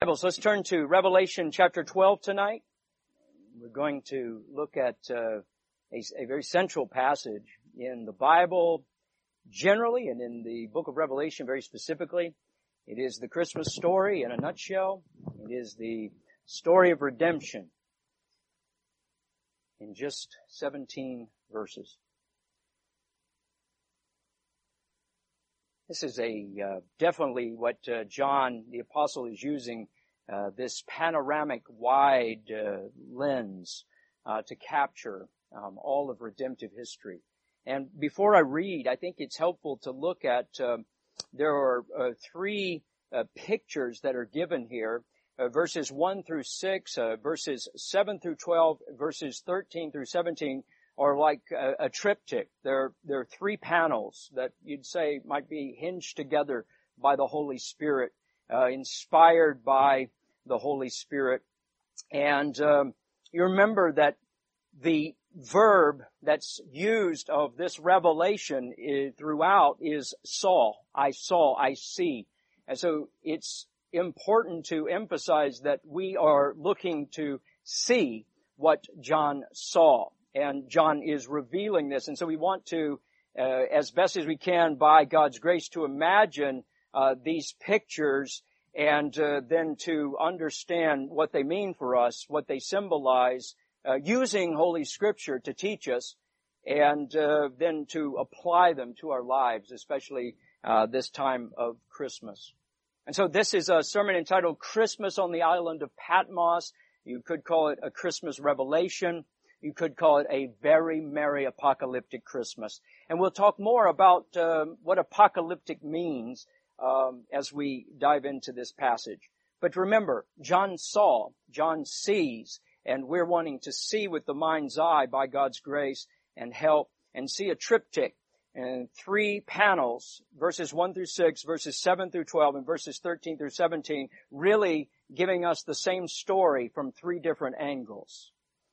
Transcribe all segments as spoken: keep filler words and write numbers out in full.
Bibles, let's turn to Revelation chapter twelve tonight. We're going to look at uh, a, a very central passage in the Bible generally and in the book of Revelation very specifically. It is the Christmas story in a nutshell. It is the story of redemption in just seventeen verses. This is a uh, definitely what uh, John the Apostle is using, uh, this panoramic wide uh, lens uh, to capture um, all of redemptive history. And before I read, I think it's helpful to look at, uh, there are uh, three uh, pictures that are given here, uh, verses one through six, uh, verses seven through twelve, verses thirteen through seventeen, are like a, a triptych. They're, they're three panels that you'd say might be hinged together by the Holy Spirit, uh, inspired by the Holy Spirit. And um, you remember that the verb that's used of this revelation is, throughout is saw. I saw, I see. And so it's important to emphasize that we are looking to see what John saw. And John is revealing this. And so we want to, uh, as best as we can, by God's grace, to imagine uh, these pictures and uh, then to understand what they mean for us, what they symbolize, uh, using Holy Scripture to teach us, and uh, then to apply them to our lives, especially uh, this time of Christmas. And so this is a sermon entitled Christmas on the Island of Patmos. You could call it a Christmas revelation. You could call it a very merry apocalyptic Christmas. And we'll talk more about um, what apocalyptic means um, as we dive into this passage. But remember, John saw, John sees, and we're wanting to see with the mind's eye by God's grace and help, and see a triptych and three panels, verses one through six, verses seven through twelve, and verses thirteen through seventeen, really giving us the same story from three different angles.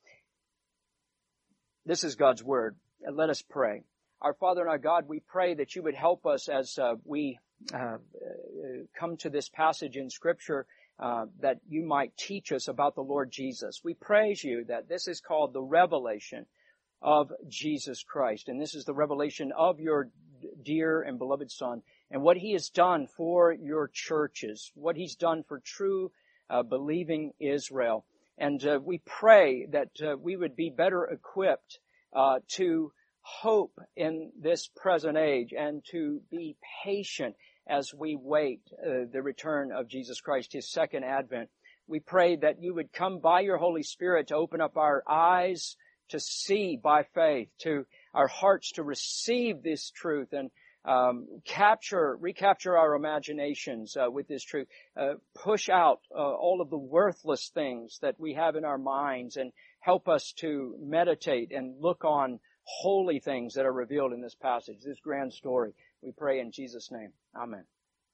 This is God's Word. Let us pray. Our Father and our God, we pray that you would help us as uh, we uh, come to this passage in Scripture, uh, that you might teach us about the Lord Jesus. We praise you that this is called the revelation of Jesus Christ. And this is the revelation of your dear and beloved Son and what he has done for your churches, what he's done for true uh, believing Israel. And uh, we pray that uh, we would be better equipped uh, to hope in this present age and to be patient as we wait uh, the return of Jesus Christ, his second advent. We pray that you would come by your Holy Spirit to open up our eyes to see by faith, to our hearts to receive this truth and Um, capture, recapture our imaginations uh, with this truth. Uh, push out uh, all of the worthless things that we have in our minds and help us to meditate and look on holy things that are revealed in this passage, this grand story. We pray in Jesus' name. Amen.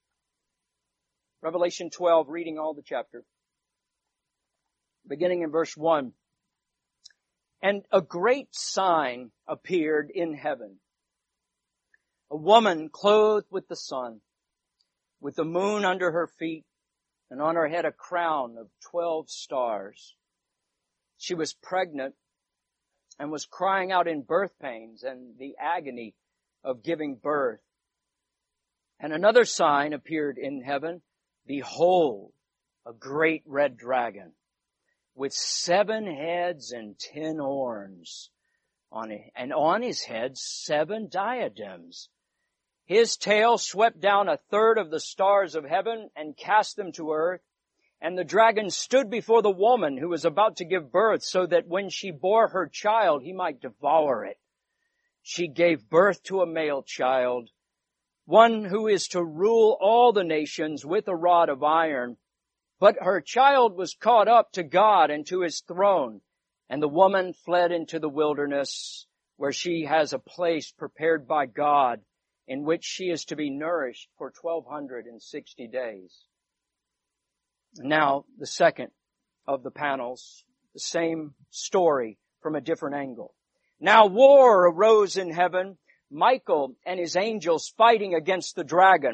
Revelation twelve, reading all the chapter. Beginning in verse one. And a great sign appeared in heaven. A woman clothed with the sun, with the moon under her feet, and on her head a crown of twelve stars. She was pregnant and was crying out in birth pains and the agony of giving birth. And another sign appeared in heaven. Behold, a great red dragon with seven heads and ten horns, on it, and on his head seven diadems. His tail swept down a third of the stars of heaven and cast them to earth. And the dragon stood before the woman who was about to give birth, so that when she bore her child, he might devour it. She gave birth to a male child, one who is to rule all the nations with a rod of iron. But her child was caught up to God and to his throne. And the woman fled into the wilderness, where she has a place prepared by God, in which she is to be nourished for twelve sixty days. Now, the second of the panels, the same story from a different angle. Now war arose in heaven, Michael and his angels fighting against the dragon,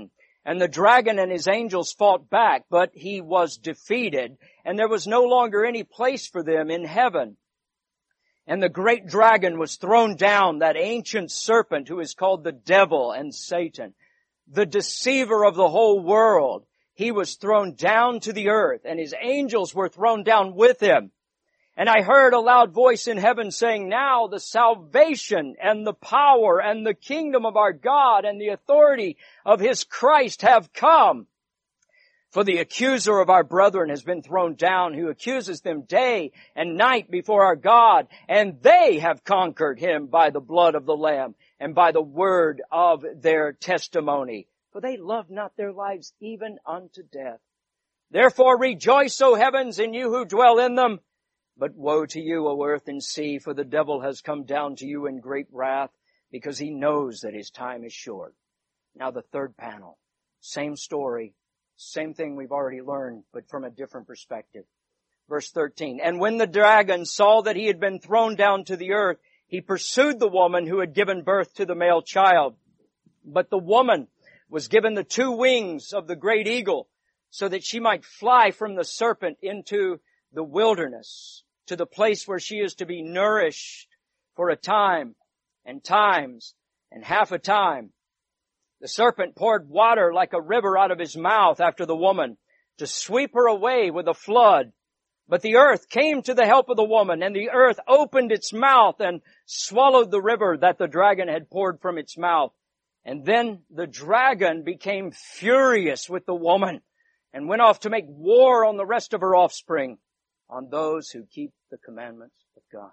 And the dragon and his angels fought back, but he was defeated, and there was no longer any place for them in heaven. And the great dragon was thrown down, that ancient serpent who is called the devil and Satan, the deceiver of the whole world. He was thrown down to the earth, and his angels were thrown down with him. And I heard a loud voice in heaven saying, now the salvation and the power and the kingdom of our God and the authority of his Christ have come. For the accuser of our brethren has been thrown down, who accuses them day and night before our God, and they have conquered him by the blood of the Lamb and by the word of their testimony. For they love not their lives even unto death. Therefore rejoice, O heavens, and you who dwell in them. But woe to you, O earth and sea, for the devil has come down to you in great wrath, because he knows that his time is short. Now the third panel. Same story, same thing we've already learned, but from a different perspective. Verse thirteen. And when the dragon saw that he had been thrown down to the earth, he pursued the woman who had given birth to the male child. But the woman was given the two wings of the great eagle, so that she might fly from the serpent into the wilderness, to the place where she is to be nourished for a time and times and half a time. The serpent poured water like a river out of his mouth after the woman to sweep her away with a flood. But the earth came to the help of the woman, and the earth opened its mouth and swallowed the river that the dragon had poured from its mouth. And then the dragon became furious with the woman and went off to make war on the rest of her offspring, on those who keep the commandments of God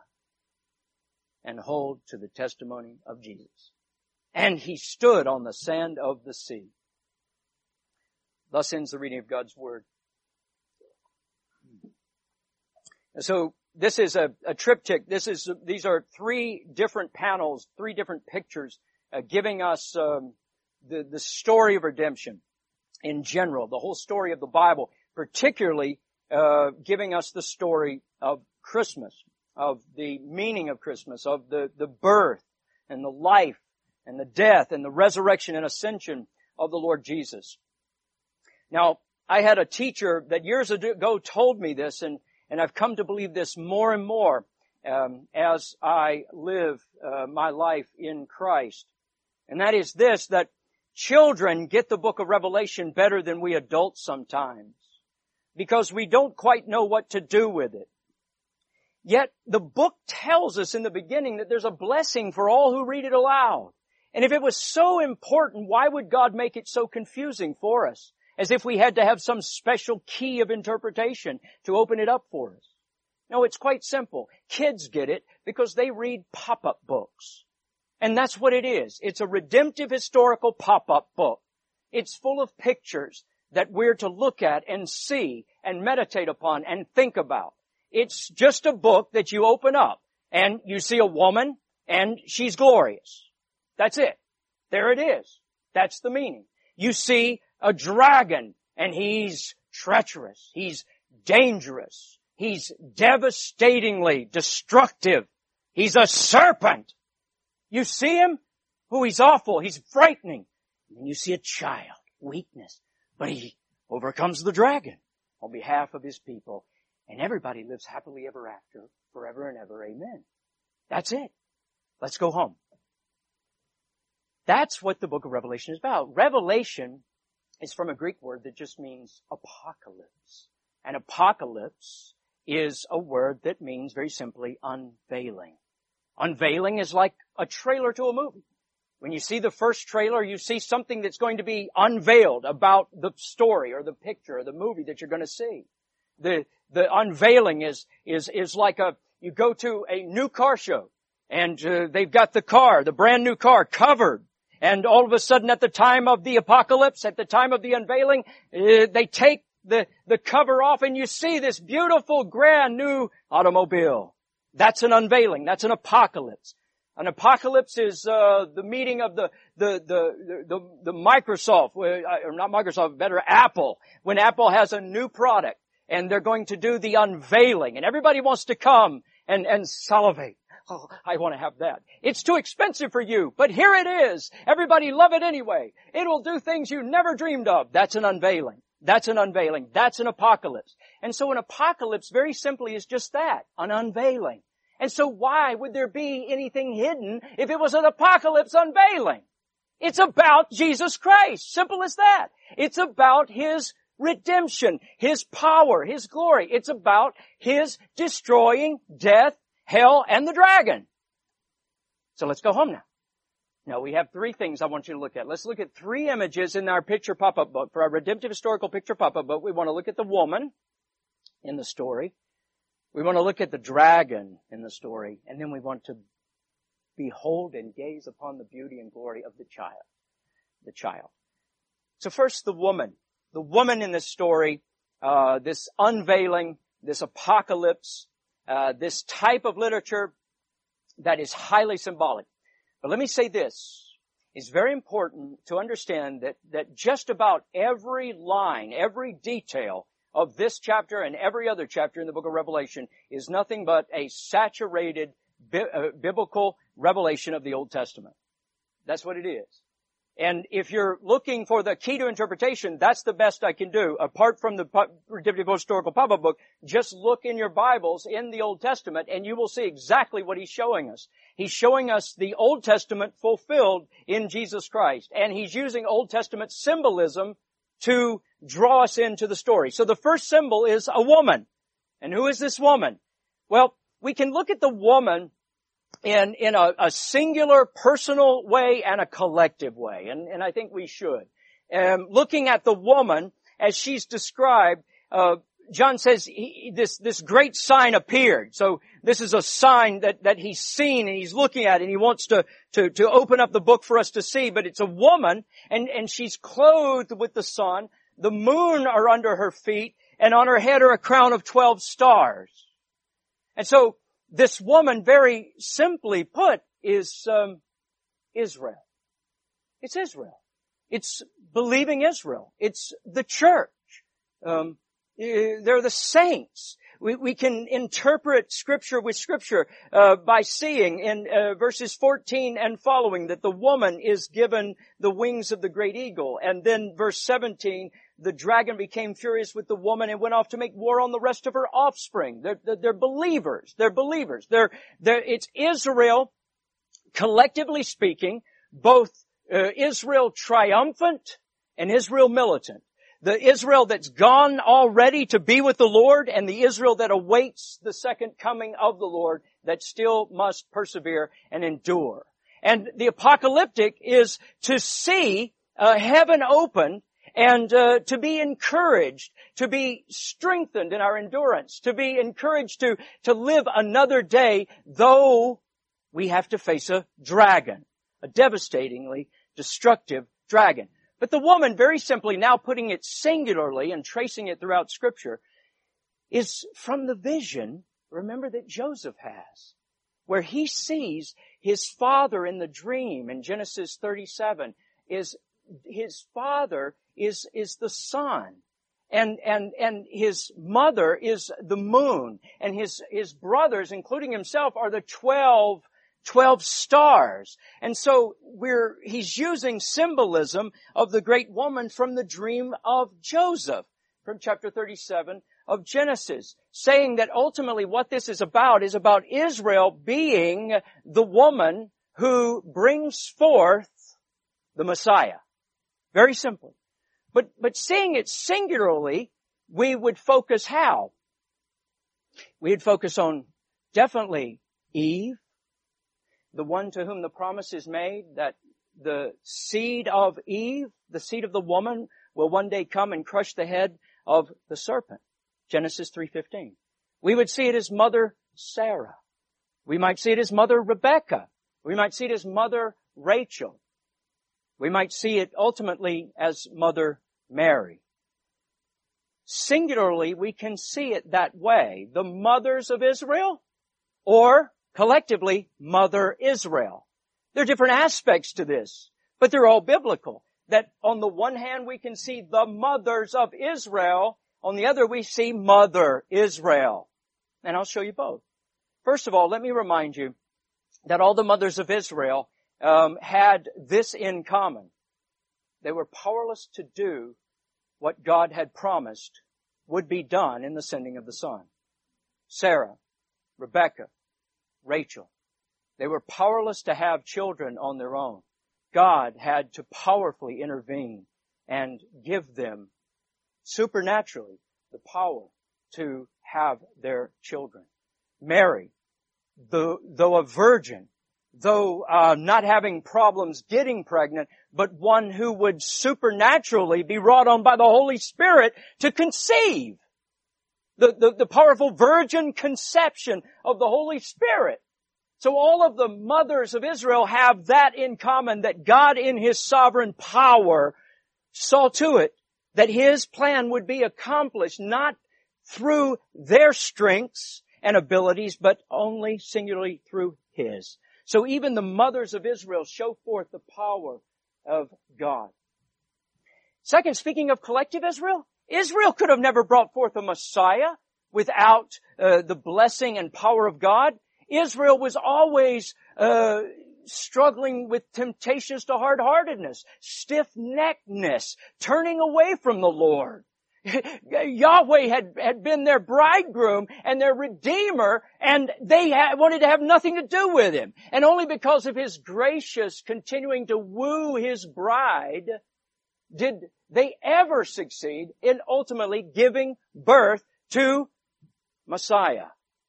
and hold to the testimony of Jesus. And he stood on the sand of the sea. Thus ends the reading of God's word. So this is a, a triptych. This is, these are three different panels, three different pictures, uh, giving us um, the, the story of redemption in general, the whole story of the Bible, particularly uh, giving us the story of Christmas, of the meaning of Christmas, of the, the birth and the life and the death and the resurrection and ascension of the Lord Jesus. Now, I had a teacher that years ago told me this, and, and I've come to believe this more and more um, as I live uh, my life in Christ. And that is this, that children get the book of Revelation better than we adults sometimes, because we don't quite know what to do with it. Yet the book tells us in the beginning that there's a blessing for all who read it aloud. And if it was so important, why would God make it so confusing for us? As if we had to have some special key of interpretation to open it up for us. No, it's quite simple. Kids get it because they read pop-up books. And that's what it is. It's a redemptive historical pop-up book. It's full of pictures that we're to look at and see and meditate upon and think about. It's just a book that you open up and you see a woman and she's glorious. That's it. There it is. That's the meaning. You see a dragon and he's treacherous. He's dangerous. He's devastatingly destructive. He's a serpent. You see him? Oh, he's awful. He's frightening. And then you see a child, weakness. But he overcomes the dragon on behalf of his people. And everybody lives happily ever after, forever and ever. Amen. That's it. Let's go home. That's what the book of Revelation is about. Revelation is from a Greek word that just means apocalypse. And apocalypse is a word that means very simply unveiling. Unveiling is like a trailer to a movie. When you see the first trailer, you see something that's going to be unveiled about the story or the picture or the movie that you're going to see. The, the unveiling is, is, is like a, you go to a new car show and uh, they've got the car, the brand new car covered. And all of a sudden at the time of the apocalypse, at the time of the unveiling, uh, they take the, the cover off and you see this beautiful brand new automobile. That's an unveiling. That's an apocalypse. An apocalypse is uh the meeting of the the the the, the Microsoft, or not Microsoft, better Apple. When Apple has a new product and they're going to do the unveiling, and everybody wants to come and and salivate. Oh, I want to have that. It's too expensive for you, but here it is. Everybody love it anyway. It'll do things you never dreamed of. That's an unveiling. That's an unveiling. That's an apocalypse. And so an apocalypse very simply is just that, an unveiling. And so why would there be anything hidden if it was an apocalypse unveiling? It's about Jesus Christ. Simple as that. It's about His redemption, His power, His glory. It's about His destroying death, hell, and the dragon. So let's go home now. Now we have three things I want you to look at. Let's look at three images in our picture pop-up book. For our redemptive historical picture pop-up book, we want to look at the woman in the story. We want to look at the dragon in the story. And then we want to behold and gaze upon the beauty and glory of the child. The child. So first, the woman. The woman in this story, uh, this unveiling, this apocalypse, uh, this type of literature that is highly symbolic. But let me say this. It's very important to understand that, that just about every line, every detail of this chapter and every other chapter in the book of Revelation is nothing but a saturated bi- uh, biblical revelation of the Old Testament. That's what it is. And if you're looking for the key to interpretation, that's the best I can do. Apart from the Redemptive Historical Pop-Up Book, just look in your Bibles in the Old Testament and you will see exactly what He's showing us. He's showing us the Old Testament fulfilled in Jesus Christ. And He's using Old Testament symbolism to draw us into the story. So the first symbol is a woman. And who is this woman? Well, we can look at the woman in, in a, a singular personal way and a collective way. And, and I think we should. Um, looking at the woman as she's described, uh, John says he, this, this great sign appeared. So this is a sign that, that he's seen and he's looking at and he wants to, to, to open up the book for us to see. But it's a woman and, and she's clothed with the sun. The moon are under her feet and on her head are a crown of twelve stars. And so this woman, very simply put, is um, Israel. It's Israel. It's believing Israel. It's the church. Um, they're the saints. We, we can interpret Scripture with Scripture uh, by seeing in uh, verses fourteen and following that the woman is given the wings of the great eagle. And then verse seventeen, the dragon became furious with the woman and went off to make war on the rest of her offspring. They're, they're, they're believers. They're believers. They're, they're, it's Israel, collectively speaking, both uh, Israel triumphant and Israel militant. The Israel that's gone already to be with the Lord and the Israel that awaits the second coming of the Lord that still must persevere and endure. And the apocalyptic is to see uh, heaven open and uh, to be encouraged, to be strengthened in our endurance, to be encouraged to, to live another day, though we have to face a dragon, a devastatingly destructive dragon. But the woman, very simply, now putting it singularly and tracing it throughout Scripture, is from the vision, remember, that Joseph has, where he sees his father in the dream in Genesis thirty-seven, is his father is, is the sun. And, and, and his mother is the moon. And his, his brothers, including himself, are the twelve, twelve stars. And so we're, he's using symbolism of the great woman from the dream of Joseph, from chapter thirty-seven of Genesis, saying that ultimately what this is about is about Israel being the woman who brings forth the Messiah. Very simply. But, but seeing it singularly, we would focus how? We'd focus on definitely Eve, the one to whom the promise is made, that the seed of Eve, the seed of the woman, will one day come and crush the head of the serpent. Genesis three fifteen. We would see it as mother Sarah. We might see it as mother Rebecca. We might see it as mother Rachel. We might see it ultimately as Mother Mary. Singularly, we can see it that way. The mothers of Israel, or collectively, Mother Israel. There are different aspects to this, but they're all biblical. That on the one hand, we can see the mothers of Israel. On the other, we see Mother Israel. And I'll show you both. First of all, let me remind you that all the mothers of Israel um, had this in common. They were powerless to do what God had promised would be done in the sending of the Son. Sarah, Rebekah, Rachel. They were powerless to have children on their own. God had to powerfully intervene and give them supernaturally the power to have their children. Mary, though, though a virgin, though uh, not having problems getting pregnant, but one who would supernaturally be wrought on by the Holy Spirit to conceive. The, the, the powerful virgin conception of the Holy Spirit. So all of the mothers of Israel have that in common, that God in His sovereign power saw to it that His plan would be accomplished not through their strengths and abilities, but only singularly through His. So even the mothers of Israel show forth the power of God. Second, speaking of collective Israel, Israel could have never brought forth a Messiah without uh, the blessing and power of God. Israel was always uh, struggling with temptations to hard-heartedness, stiff-neckedness, turning away from the Lord. Yahweh had, had been their bridegroom and their redeemer, and they had, wanted to have nothing to do with Him. And only because of His gracious continuing to woo His bride did they ever succeed in ultimately giving birth to Messiah.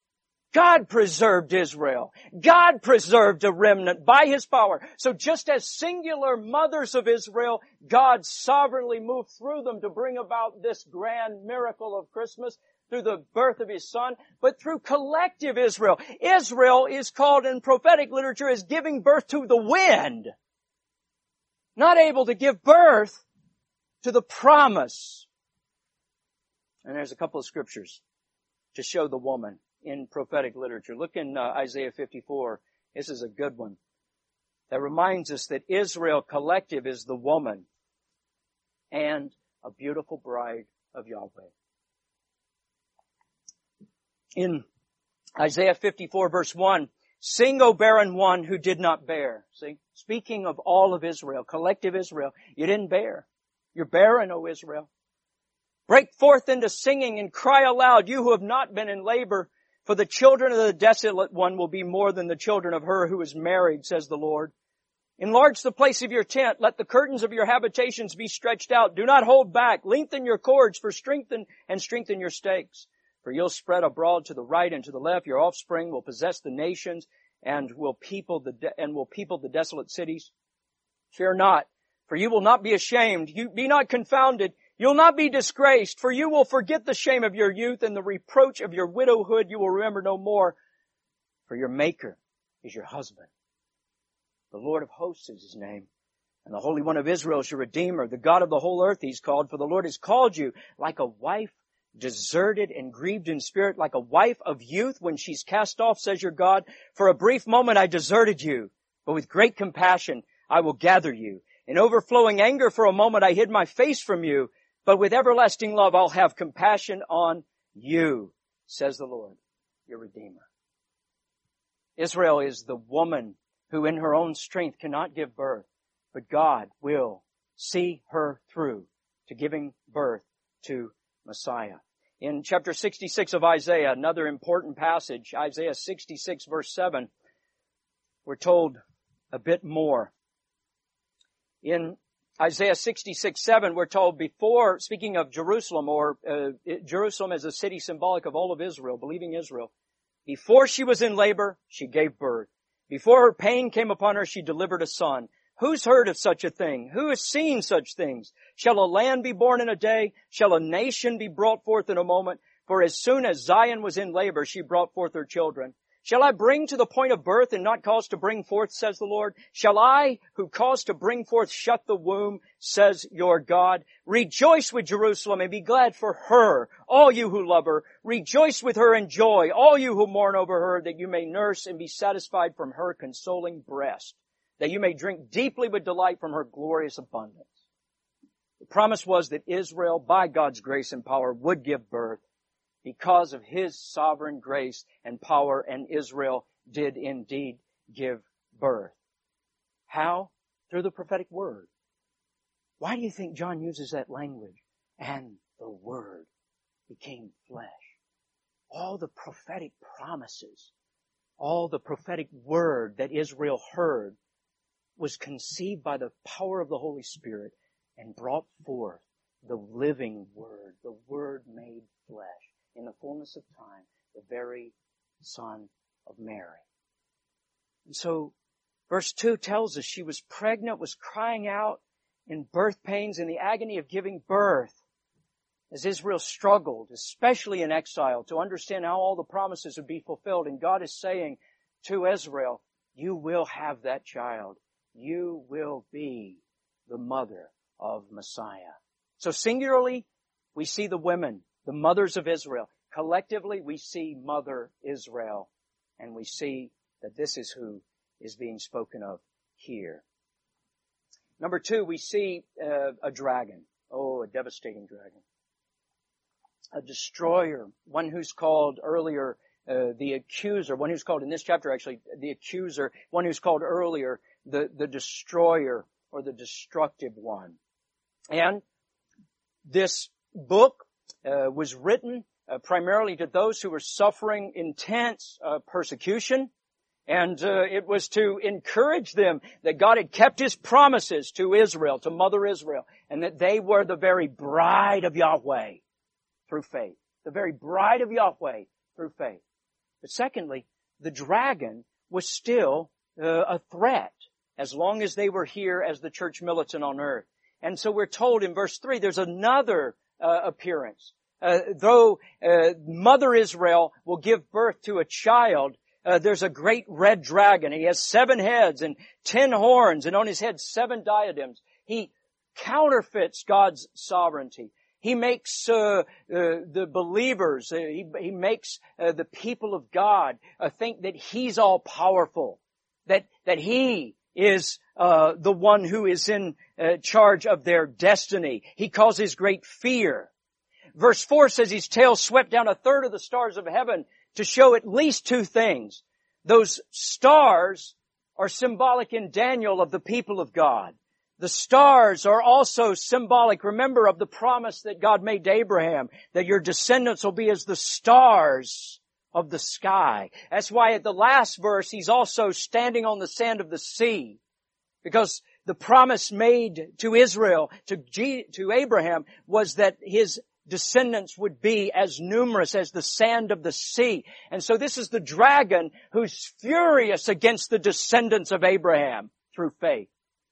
God preserved Israel. God preserved a remnant by His power. So just as singular mothers of Israel, God sovereignly moved through them to bring about this grand miracle of Christmas through the birth of His Son, but through collective Israel. Israel is called in prophetic literature as giving birth to the wind. Not able to give birth to the promise. And there's a couple of scriptures to show the woman in prophetic literature. Look in uh, Isaiah fifty-four. This is a good one. That reminds us that Israel collective is the woman and a beautiful bride of Yahweh. In Isaiah fifty-four verse one, sing, O barren one who did not bear. See, speaking of all of Israel, collective Israel, you didn't bear. You're barren, O Israel. Break forth into singing and cry aloud, you who have not been in labor. For the children of the desolate one will be more than the children of her who is married, says the Lord. Enlarge the place of your tent. Let the curtains of your habitations be stretched out. Do not hold back. Lengthen your cords for strengthen and strengthen your stakes. For you'll spread abroad to the right and to the left. Your offspring will possess the nations and will people the de- and will people the desolate cities. Fear not, for you will not be ashamed. You be not confounded. You'll not be disgraced, for you will forget the shame of your youth and the reproach of your widowhood you will remember no more. For your Maker is your husband. The Lord of hosts is His name. And the Holy One of Israel is your Redeemer. The God of the whole earth He's called. For the Lord has called you like a wife deserted and grieved in spirit, like a wife of youth when she's cast off, says your God. For a brief moment I deserted you, but with great compassion I will gather you. In overflowing anger for a moment I hid my face from you. But with everlasting love, I'll have compassion on you, says the Lord, your Redeemer. Israel is the woman who in her own strength cannot give birth, but God will see her through to giving birth to Messiah. In chapter sixty-six of Isaiah, another important passage, Isaiah sixty-six verse seven, we're told a bit more. In Isaiah sixty-six seven, we're told before, speaking of Jerusalem, or uh, Jerusalem as a city symbolic of all of Israel, believing Israel, before she was in labor, she gave birth. Before her pain came upon her, she delivered a son. Who's heard of such a thing? Who has seen such things? Shall a land be born in a day? Shall a nation be brought forth in a moment? For as soon as Zion was in labor, she brought forth her children. Shall I bring to the point of birth and not cause to bring forth, says the Lord? Shall I, who cause to bring forth, shut the womb, says your God? Rejoice with Jerusalem and be glad for her, all you who love her. Rejoice with her in joy, all you who mourn over her, that you may nurse and be satisfied from her consoling breast, that you may drink deeply with delight from her glorious abundance. The promise was that Israel, by God's grace and power, would give birth. Because of His sovereign grace and power, and Israel did indeed give birth. How? Through the prophetic word. Why do you think John uses that language? And the Word became flesh. All the prophetic promises, all the prophetic word that Israel heard was conceived by the power of the Holy Spirit and brought forth the living Word, the Word made flesh, in the fullness of time, the very Son of Mary. And so, verse two tells us she was pregnant, was crying out in birth pains, in the agony of giving birth, as Israel struggled, especially in exile, to understand how all the promises would be fulfilled. And God is saying to Israel, you will have that child. You will be the mother of Messiah. So singularly, we see the women, the mothers of Israel. Collectively, we see Mother Israel. And we see that this is who is being spoken of here. Number two, we see uh, a dragon. Oh, a devastating dragon. A destroyer. One who's called earlier uh, the accuser. One who's called in this chapter actually the accuser. One who's called earlier the, the destroyer or the destructive one. And this book uh, was written uh, primarily to those who were suffering intense uh, persecution. And uh, it was to encourage them that God had kept His promises to Israel, to Mother Israel, and that they were the very bride of Yahweh through faith. The very bride of Yahweh through faith. But secondly, the dragon was still uh, a threat as long as they were here as the church militant on earth. And so we're told in verse three, there's another uh, appearance. Uh, though uh, Mother Israel will give birth to a child, Uh, there's a great red dragon. He has seven heads and ten horns, and on his head seven diadems. He counterfeits God's sovereignty. He makes uh, uh, the believers, uh, he, he makes uh, the people of God uh, think that He's all powerful, that that He is uh, the one who is in uh, charge of their destiny. He causes great fear. Verse four says his tail swept down a third of the stars of heaven, to show at least two things. Those stars are symbolic in Daniel of the people of God. The stars are also symbolic, remember, of the promise that God made to Abraham, that your descendants will be as the stars of the sky. That's why at the last verse, he's also standing on the sand of the sea. Because the promise made to Israel, to, G- to Abraham, was that his descendants would be as numerous as the sand of the sea. And so this is the dragon who's furious against the descendants of Abraham through faith.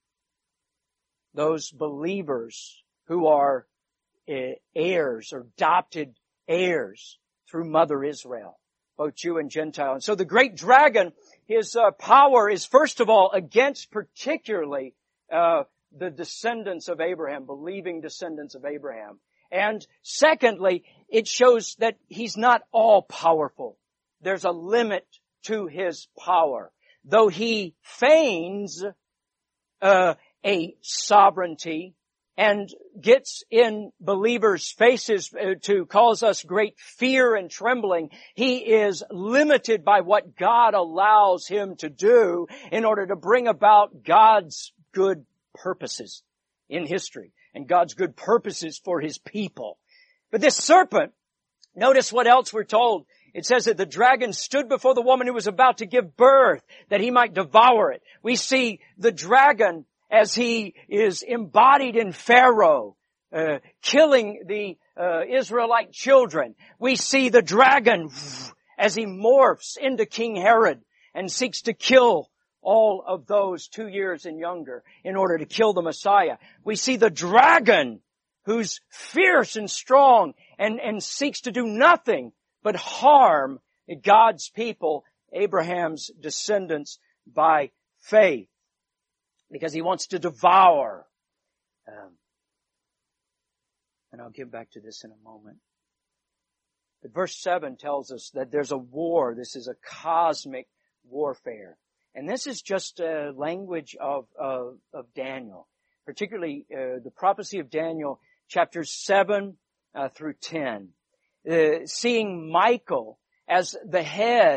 Those believers who are uh, heirs or adopted heirs through Mother Israel, both Jew and Gentile. And so the great dragon, his uh, power is first of all against particularly uh, the descendants of Abraham, believing descendants of Abraham. And secondly, it shows that He's not all powerful. There's a limit to His power. Though He feigns uh, a sovereignty and gets in believers' faces uh, to cause us great fear and trembling, He is limited by what God allows Him to do in order to bring about God's good purposes in history. And God's good purposes for His people. But this serpent, notice what else we're told. It says that the dragon stood before the woman who was about to give birth, that he might devour it. We see the dragon as he is embodied in Pharaoh, uh, killing the uh, Israelite children. We see the dragon as he morphs into King Herod and seeks to kill all of those two years and younger in order to kill the Messiah. We see the dragon who's fierce and strong and, and seeks to do nothing but harm God's people, Abraham's descendants, by faith, because he wants to devour. Um, and I'll get back to this in a moment. But verse seven tells us that there's a war. This is a cosmic warfare. And this is just a language of, of, of Daniel, particularly uh, the prophecy of Daniel, chapters seven uh, through ten. Uh, seeing Michael as the head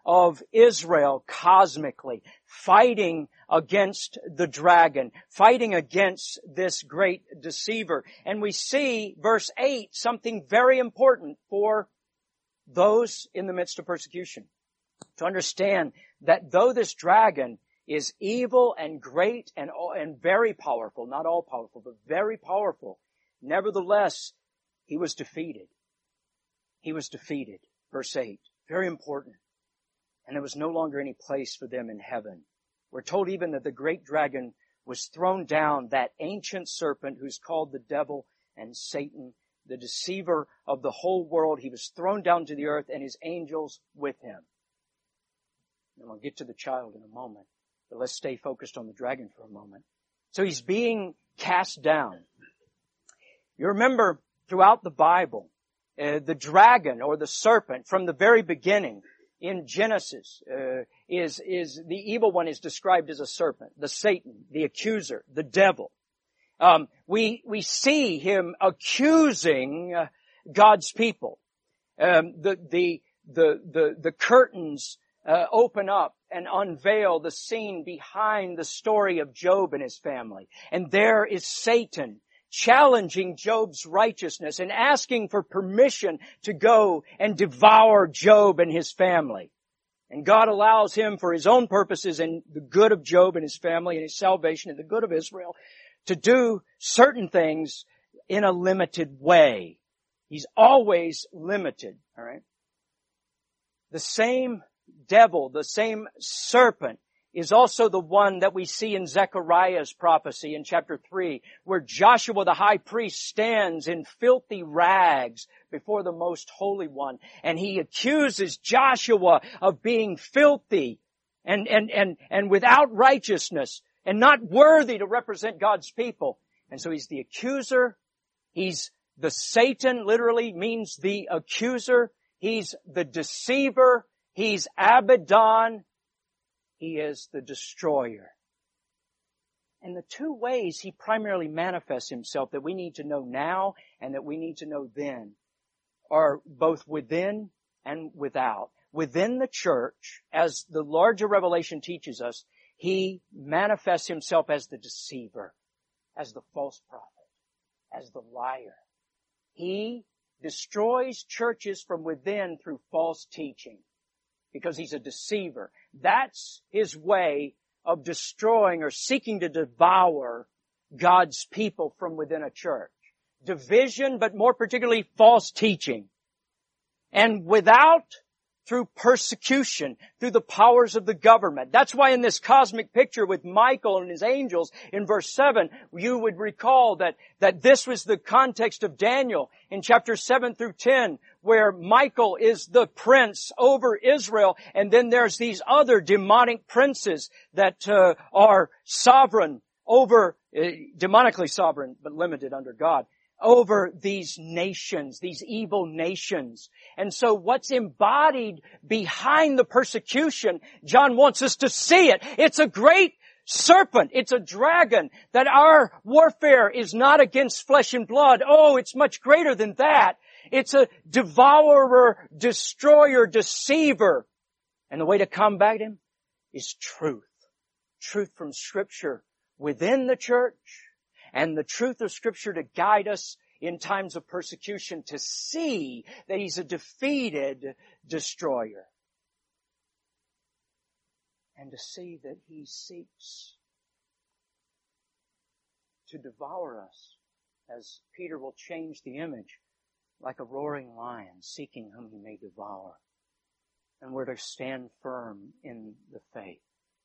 of Israel cosmically, fighting against the dragon, fighting against this great deceiver. And we see, verse eight, something very important for those in the midst of persecution. To understand that though this dragon is evil and great and, and very powerful, not all powerful, but very powerful, nevertheless, he was defeated. He was defeated. Verse eight. Very important. And there was no longer any place for them in heaven. We're told even that the great dragon was thrown down, that ancient serpent who's called the devil and Satan, the deceiver of the whole world. He was thrown down to the earth and his angels with him. And I'll get to the child in a moment, but let's stay focused on the dragon for a moment. So he's being cast down. You remember throughout the Bible, uh, the dragon or the serpent from the very beginning in Genesis uh, is is the evil one is described as a serpent, the Satan, the accuser, the devil. Um, we we see him accusing uh, God's people. Um, the the the the the curtains uh, open up and unveil the scene behind the story of Job and his family, and there is Satan challenging Job's righteousness and asking for permission to go and devour Job and his family. And God allows him for his own purposes and the good of Job and his family and his salvation and the good of Israel to do certain things in a limited way. He's always limited, all right? The same devil, the same serpent is also the one that we see in Zechariah's prophecy in chapter three, where Joshua the high priest stands in filthy rags before the most holy one, and he accuses Joshua of being filthy and, and, and, and without righteousness and not worthy to represent God's people. And so he's the accuser. He's the Satan, literally means the accuser. He's the deceiver. He's Abaddon. He is the destroyer. And the two ways he primarily manifests himself that we need to know now and that we need to know then are both within and without. Within the church, as the larger revelation teaches us, he manifests himself as the deceiver, as the false prophet, as the liar. He destroys churches from within through false teaching because he's a deceiver. That's his way of destroying or seeking to devour God's people from within a church. Division, but more particularly false teaching. And without, through persecution, through the powers of the government. That's why in this cosmic picture with Michael and his angels in verse seven, you would recall that, that this was the context of Daniel in chapter seven through ten, where Michael is the prince over Israel, and then there's these other demonic princes that uh, are sovereign over, uh, demonically sovereign, but limited under God, over these nations, these evil nations. And so what's embodied behind the persecution, John wants us to see it. It's a great serpent. It's a dragon. That our warfare is not against flesh and blood. Oh, it's much greater than that. It's a devourer, destroyer, deceiver. And the way to combat him is truth. Truth from Scripture within the church, and the truth of Scripture to guide us in times of persecution to see that he's a defeated destroyer. And to see that he seeks to devour us, as Peter will change the image, like a roaring lion seeking whom he may devour. And we're to stand firm in the faith.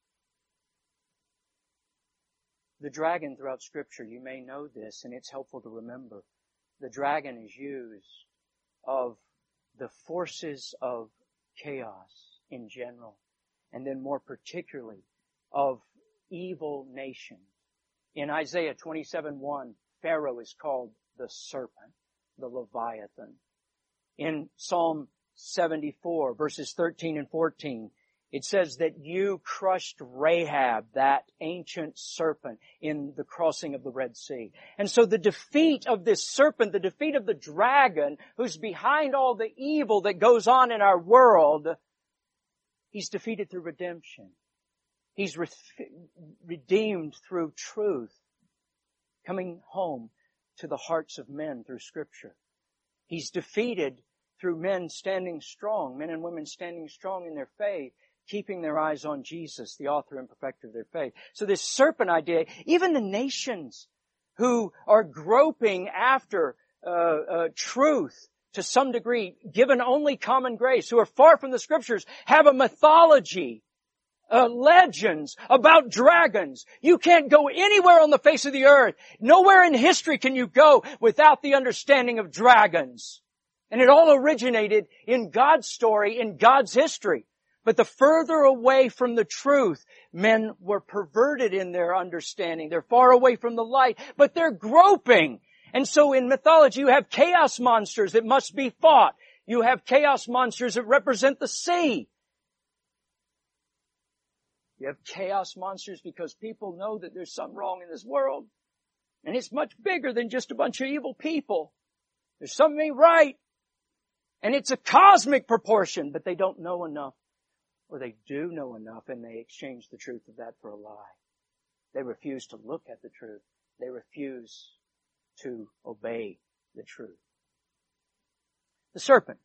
The dragon throughout Scripture, you may know this, and it's helpful to remember. The dragon is used of the forces of chaos in general, and then more particularly of evil nations. In Isaiah twenty-seven one, Pharaoh is called the serpent, the Leviathan. In Psalm seventy-four, verses thirteen and fourteen, it says that you crushed Rahab, that ancient serpent, in the crossing of the Red Sea. And so the defeat of this serpent, the defeat of the dragon, who's behind all the evil that goes on in our world, He's defeated through redemption. He's re- redeemed through truth, coming home to the hearts of men through Scripture. He's defeated through men standing strong, men and women standing strong in their faith, keeping their eyes on Jesus, the author and perfecter of their faith. So this serpent idea, even the nations who are groping after uh, uh, truth to some degree, given only common grace, who are far from the Scriptures, have a mythology, uh, legends about dragons. You can't go anywhere on the face of the earth. Nowhere in history can you go without the understanding of dragons. And it all originated in God's story, in God's history. But the further away from the truth, men were perverted in their understanding. They're far away from the light, but they're groping. And so in mythology, you have chaos monsters that must be fought. You have chaos monsters that represent the sea. You have chaos monsters because people know that there's something wrong in this world. And it's much bigger than just a bunch of evil people. There's something right. And it's a cosmic proportion, but they don't know enough. Or they do know enough and they exchange the truth of that for a lie. They refuse to look at the truth. They refuse to obey the truth. The serpent.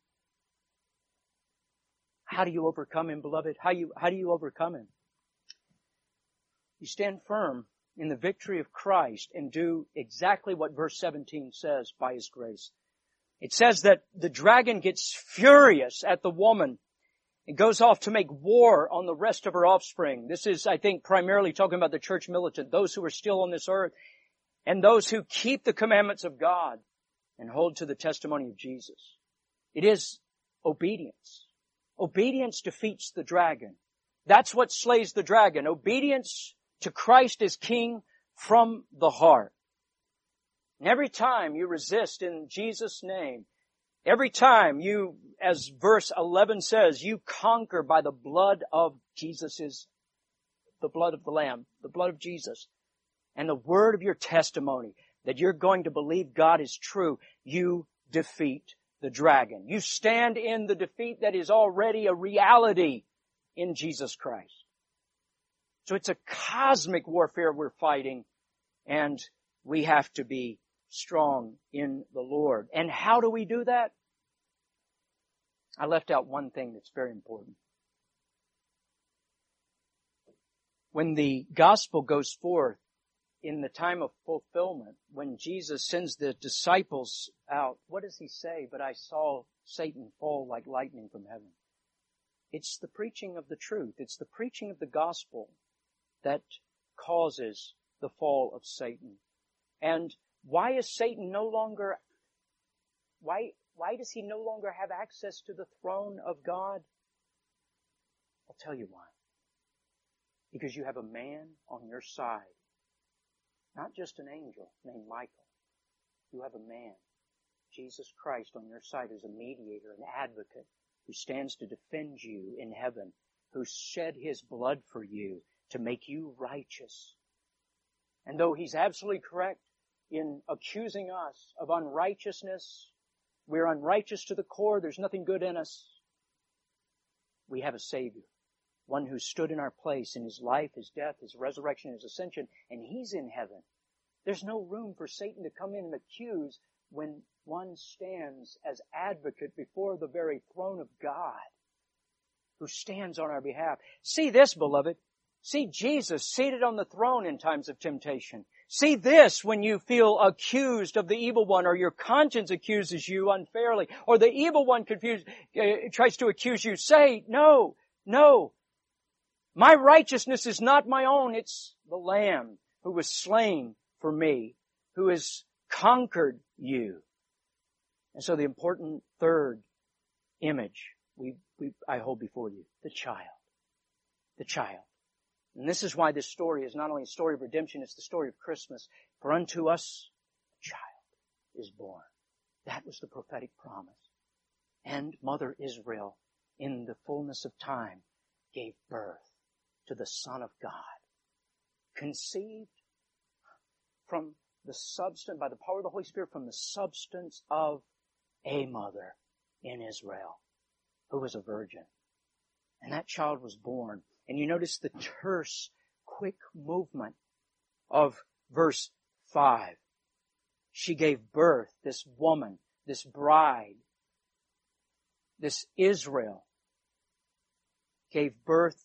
How do you overcome him, beloved? How you, how do you overcome him? You stand firm in the victory of Christ and do exactly what verse seventeen says by His grace. It says that the dragon gets furious at the woman. It goes off to make war on the rest of her offspring. This is, I think, primarily talking about the church militant, those who are still on this earth, and those who keep the commandments of God and hold to the testimony of Jesus. It is obedience. Obedience defeats the dragon. That's what slays the dragon. Obedience to Christ as King from the heart. And every time you resist in Jesus' name, every time you, as verse eleven says, you conquer by the blood of Jesus, the blood of the Lamb, the blood of Jesus, and the word of your testimony that you're going to believe God is true, you defeat the dragon. You stand in the defeat that is already a reality in Jesus Christ. So it's a cosmic warfare we're fighting, and we have to be strong in the Lord. And how do we do that? I left out one thing that's very important. When the gospel goes forth in the time of fulfillment, when Jesus sends the disciples out, what does He say? But I saw Satan fall like lightning from heaven. It's the preaching of the truth. It's the preaching of the gospel that causes the fall of Satan. And why is Satan no longer, why, why does he no longer have access to the throne of God? I'll tell you why. Because you have a man on your side. Not just an angel named Michael. You have a man, Jesus Christ, on your side as a mediator, an advocate, who stands to defend you in heaven, who shed His blood for you to make you righteous. And though He's absolutely correct in accusing us of unrighteousness, we're unrighteous to the core, there's nothing good in us, we have a Savior. One who stood in our place in His life, His death, His resurrection, His ascension, and He's in heaven. There's no room for Satan to come in and accuse when one stands as advocate before the very throne of God, who stands on our behalf. See this, beloved. See Jesus seated on the throne in times of temptation. See this when you feel accused of the evil one, or your conscience accuses you unfairly, or the evil one confused, uh, tries to accuse you. Say, no, no. My righteousness is not my own. It's the Lamb who was slain for me, who has conquered you. And so the important third image we, we I hold before you, the child. The child. And this is why this story is not only a story of redemption, it's the story of Christmas. For unto us a child is born. That was the prophetic promise. And Mother Israel, in the fullness of time, gave birth to the Son of God, conceived from the substance, by the power of the Holy Spirit, from the substance of a mother in Israel, who was a virgin. And that child was born. And you notice the terse, quick movement of verse five. She gave birth, this woman, this bride, this Israel, gave birth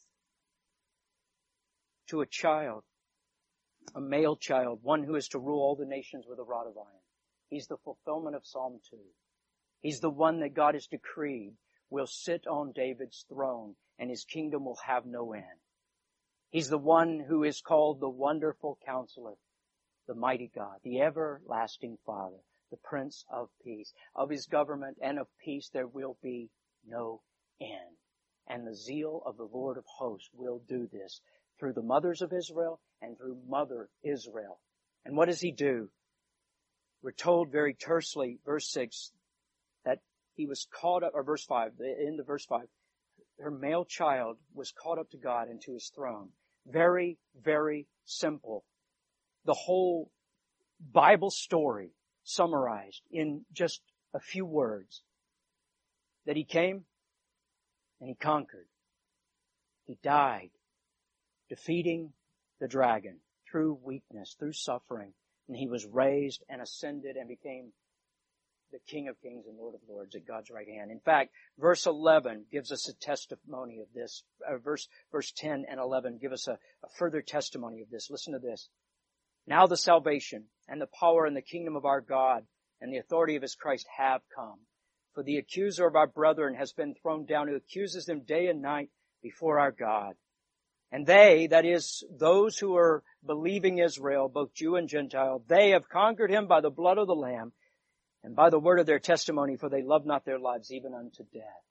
to a child, a male child, one who is to rule all the nations with a rod of iron. He's the fulfillment of Psalm two. He's the one that God has decreed will sit on David's throne, and his kingdom will have no end. He's the one who is called the Wonderful Counselor, the Mighty God, the Everlasting Father, the Prince of Peace. Of his government and of peace there will be no end. And the zeal of the Lord of hosts will do this through the mothers of Israel and through Mother Israel. And what does he do? We're told very tersely, verse six, that he was caught up, or verse five, the end of verse five, her male child was caught up to God and to his throne. Very, very simple. The whole Bible story summarized in just a few words. That he came and he conquered. He died, defeating the dragon through weakness, through suffering. And he was raised and ascended and became the King of Kings and Lord of Lords at God's right hand. In fact, verse eleven gives us a testimony of this. Uh, verse, verse ten and eleven give us a, a further testimony of this. Listen to this. Now the salvation and the power and the kingdom of our God and the authority of his Christ have come. For the accuser of our brethren has been thrown down, who accuses them day and night before our God. And they, that is, those who are believing Israel, both Jew and Gentile, they have conquered him by the blood of the Lamb and by the word of their testimony, for they love not their lives even unto death.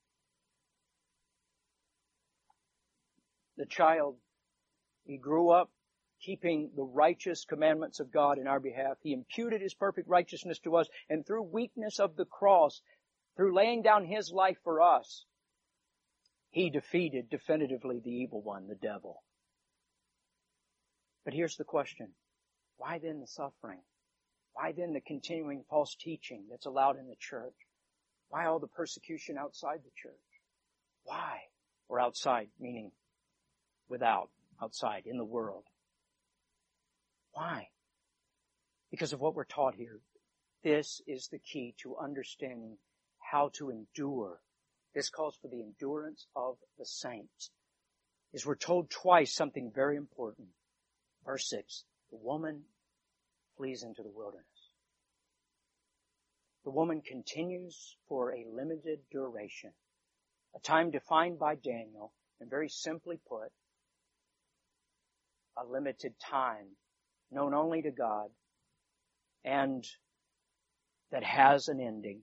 The child, he grew up keeping the righteous commandments of God in our behalf. He imputed his perfect righteousness to us, and through weakness of the cross, through laying down his life for us, he defeated definitively the evil one, the devil. But here's the question. Why then the suffering? Why then the continuing false teaching that's allowed in the church? Why all the persecution outside the church? Why? Or outside, meaning without, outside, in the world. Why? Because of what we're taught here. This is the key to understanding how to endure. This calls for the endurance of the saints. As we're told twice something very important. Verse six, the woman flees into the wilderness. The woman continues for a limited duration. A time defined by Daniel, and very simply put, a limited time known only to God, and that has an ending.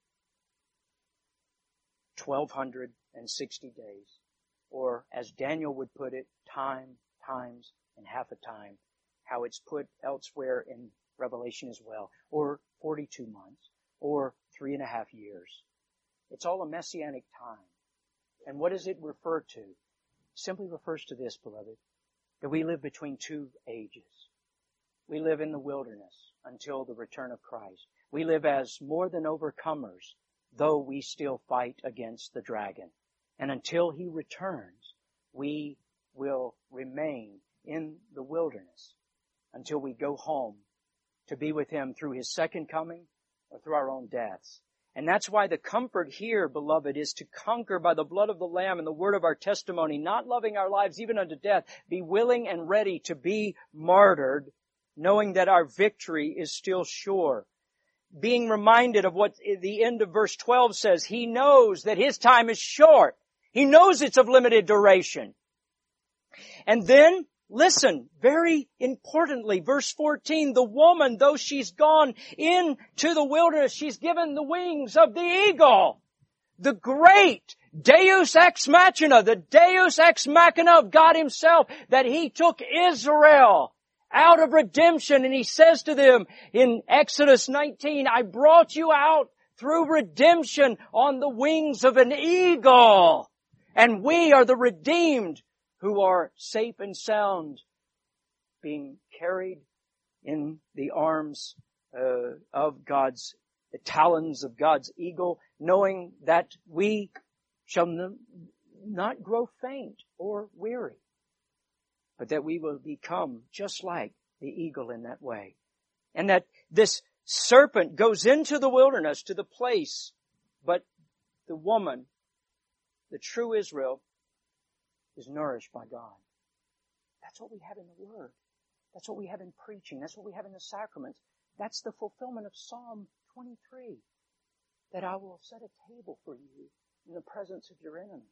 twelve sixty days. Or, as Daniel would put it, time, times, and half a time. How it's put elsewhere in Revelation as well. Or forty-two months. Or three and a half years. It's all a messianic time. And what does it refer to? It simply refers to this, beloved, that we live between two ages. We live in the wilderness until the return of Christ. We live as more than overcomers, though we still fight against the dragon. And until he returns, we will remain in the wilderness until we go home to be with him through his second coming or through our own deaths. And that's why the comfort here, beloved, is to conquer by the blood of the Lamb and the word of our testimony, not loving our lives even unto death, be willing and ready to be martyred, knowing that our victory is still sure. Being reminded of what the end of verse twelve says. He knows that his time is short. He knows it's of limited duration. And then, listen, very importantly, verse fourteen, the woman, though she's gone into the wilderness, she's given the wings of the eagle. The great Deus ex machina, the Deus ex machina of God himself, that he took Israel out of redemption, and he says to them in Exodus nineteen, I brought you out through redemption on the wings of an eagle. And we are the redeemed who are safe and sound, being carried in the arms uh, of God's, the talons of God's eagle, knowing that we shall not grow faint or weary, but that we will become just like the eagle in that way. And that this serpent goes into the wilderness to the place, but the woman, the true Israel, is nourished by God. That's what we have in the Word. That's what we have in preaching. That's what we have in the sacraments. That's the fulfillment of Psalm twenty-three. That I will set a table for you in the presence of your enemies.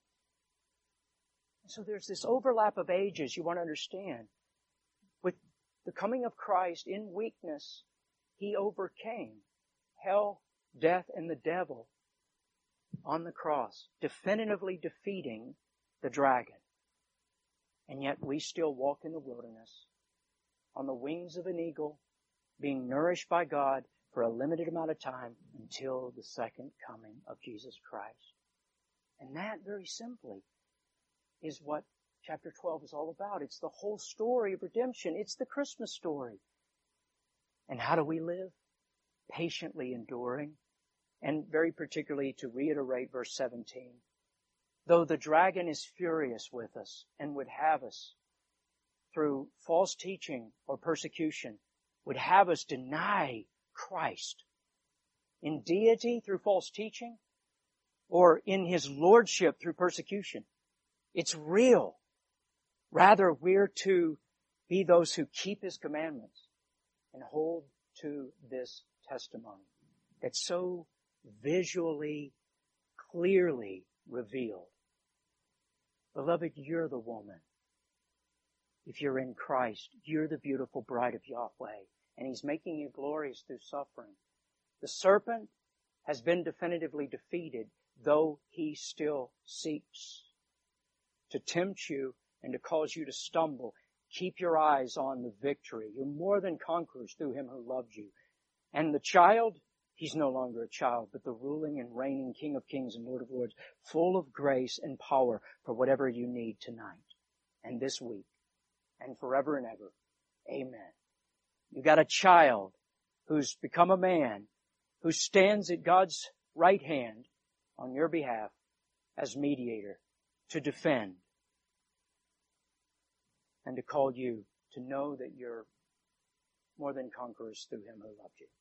And so there's this overlap of ages you want to understand. With the coming of Christ in weakness, He overcame hell, death, and the devil on the cross, definitively defeating the dragon. And yet we still walk in the wilderness on the wings of an eagle, being nourished by God for a limited amount of time until the second coming of Jesus Christ. And that, very simply, is what chapter twelve is all about. It's the whole story of redemption. It's the Christmas story. And how do we live? Patiently enduring. And very particularly, to reiterate verse seventeen, though the dragon is furious with us and would have us, through false teaching or persecution, would have us deny Christ in deity through false teaching or in His lordship through persecution. It's real. Rather, we're to be those who keep His commandments and hold to this testimony that's so visually, clearly revealed. Beloved, you're the woman. If you're in Christ, you're the beautiful bride of Yahweh, and He's making you glorious through suffering. The serpent has been definitively defeated, though he still seeks to tempt you and to cause you to stumble. Keep your eyes on the victory. You're more than conquerors through Him who loved you. And the child, he's no longer a child, but the ruling and reigning King of Kings and Lord of Lords, full of grace and power for whatever you need tonight and this week and forever and ever. Amen. You got a child who's become a man, who stands at God's right hand on your behalf as mediator to defend and to call you to know that you're more than conquerors through Him who loved you.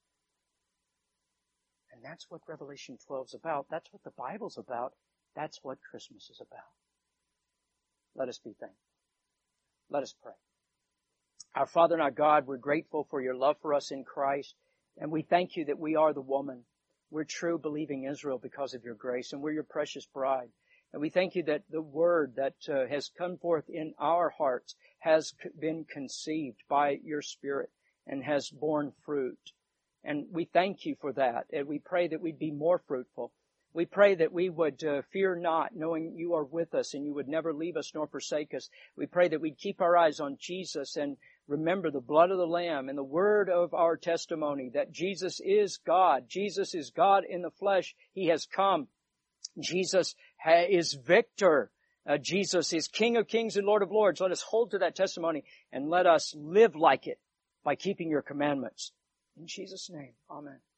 And that's what Revelation twelve is about. That's what the Bible's about. That's what Christmas is about. Let us be thankful. Let us pray. Our Father and our God, we're grateful for your love for us in Christ, and we thank you that we are the woman. We're true believing Israel because of your grace, and we're your precious bride. And we thank you that the word that uh, has come forth in our hearts has been conceived by your Spirit and has borne fruit. And we thank you for that, and we pray that we'd be more fruitful. We pray that we would uh, fear not, knowing you are with us and you would never leave us nor forsake us. We pray that we'd keep our eyes on Jesus and remember the blood of the Lamb and the word of our testimony, that Jesus is God. Jesus is God in the flesh. He has come. Jesus ha- is victor. Uh, Jesus is King of Kings and Lord of Lords. Let us hold to that testimony and let us live like it by keeping your commandments. In Jesus' name, amen.